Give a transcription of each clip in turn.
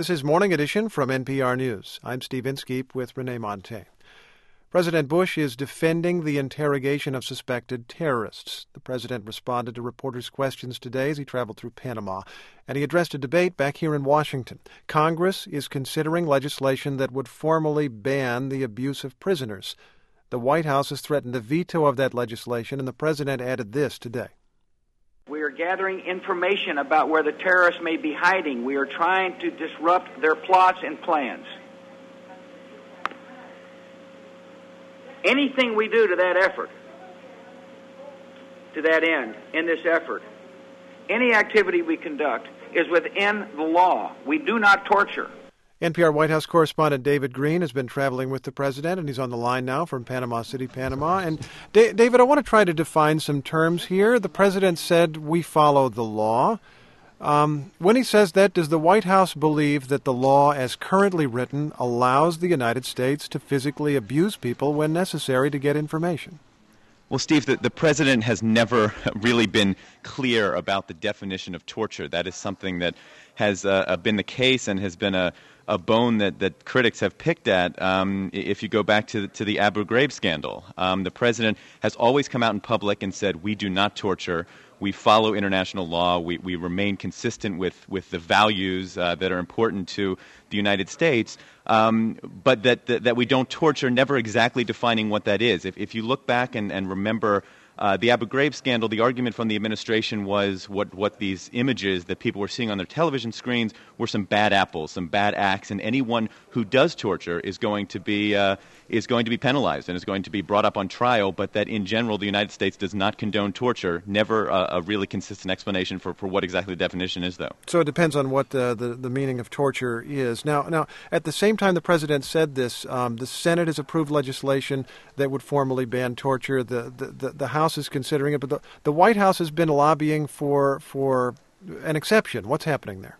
This is Morning Edition from NPR News. I'm Steve Inskeep with Renee Montagne. President Bush is defending the interrogation of suspected terrorists. The president responded to reporters' questions today as he traveled through Panama, and he addressed a debate back here in Washington. Congress is considering legislation that would formally ban the abuse of prisoners. The White House has threatened a veto of that legislation, and the president added this today. We are gathering information about where the terrorists may be hiding. We are trying to disrupt their plots and plans. Anything we do to that effort, to that end, in this effort, any activity we conduct is within the law. We do not torture. NPR White House correspondent David Green has been traveling with the president, and he's on the line now from Panama City, Panama. And David, I want to try to define some terms here. The president said we follow the law. When he says that, does the White House believe that the law as currently written allows the United States to physically abuse people when necessary to get information? Well, Steve, the president has never really been clear about the definition of torture. That is something that has been the case and has been a bone that critics have picked at. If you go back to the Abu Ghraib scandal, the president has always come out in public and said, we do not torture. We follow international law. We remain consistent with the values that are important to the United States, but that we don't torture, never exactly defining what that is. If you look back and remember the Abu Ghraib scandal, the argument from the administration was what these images that people were seeing on their television screens were some bad apples, some bad acts, and anyone who does torture is going to be penalized and is going to be brought up on trial, but that in general the United States does not condone torture. Never a really consistent explanation for what exactly the definition is, though. So it depends on what the meaning of torture is. Now, at the same time the president said this, the Senate has approved legislation that would formally ban torture. The House is considering it, but the White House has been lobbying for an exception. What's happening there?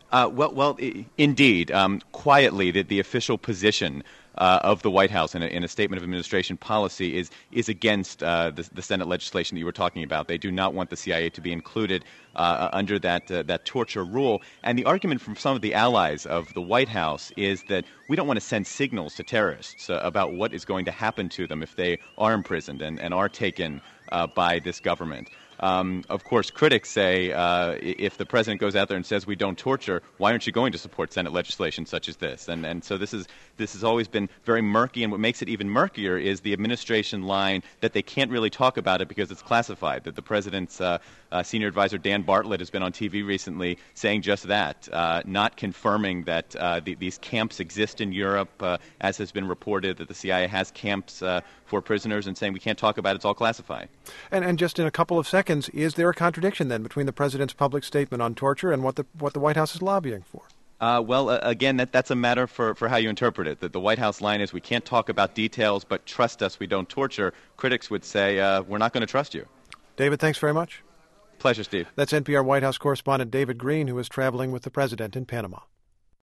Indeed. Quietly, the official position of the White House in a statement of administration policy is against the Senate legislation that you were talking about. They do not want the CIA to be included under that torture rule. And the argument from some of the allies of the White House is that we don't want to send signals to terrorists about what is going to happen to them if they are imprisoned and are taken by this government. Of course, critics say if the president goes out there and says we don't torture, why aren't you going to support Senate legislation such as this? And so this has always been very murky, and what makes it even murkier is the administration line that they can't really talk about it because it's classified, that the president's senior advisor Dan Bartlett has been on TV recently saying just that, not confirming that these camps exist in Europe, as has been reported, that the CIA has camps for prisoners, and saying we can't talk about it, it's all classified. And just in a couple of seconds, is there a contradiction then between the president's public statement on torture and what the White House is lobbying for? Again, that's a matter for how you interpret it. The White House line is we can't talk about details, but trust us, we don't torture. Critics would say we're not going to trust you. David, thanks very much. Pleasure, Steve. That's NPR White House correspondent David Green, who is traveling with the president in Panama.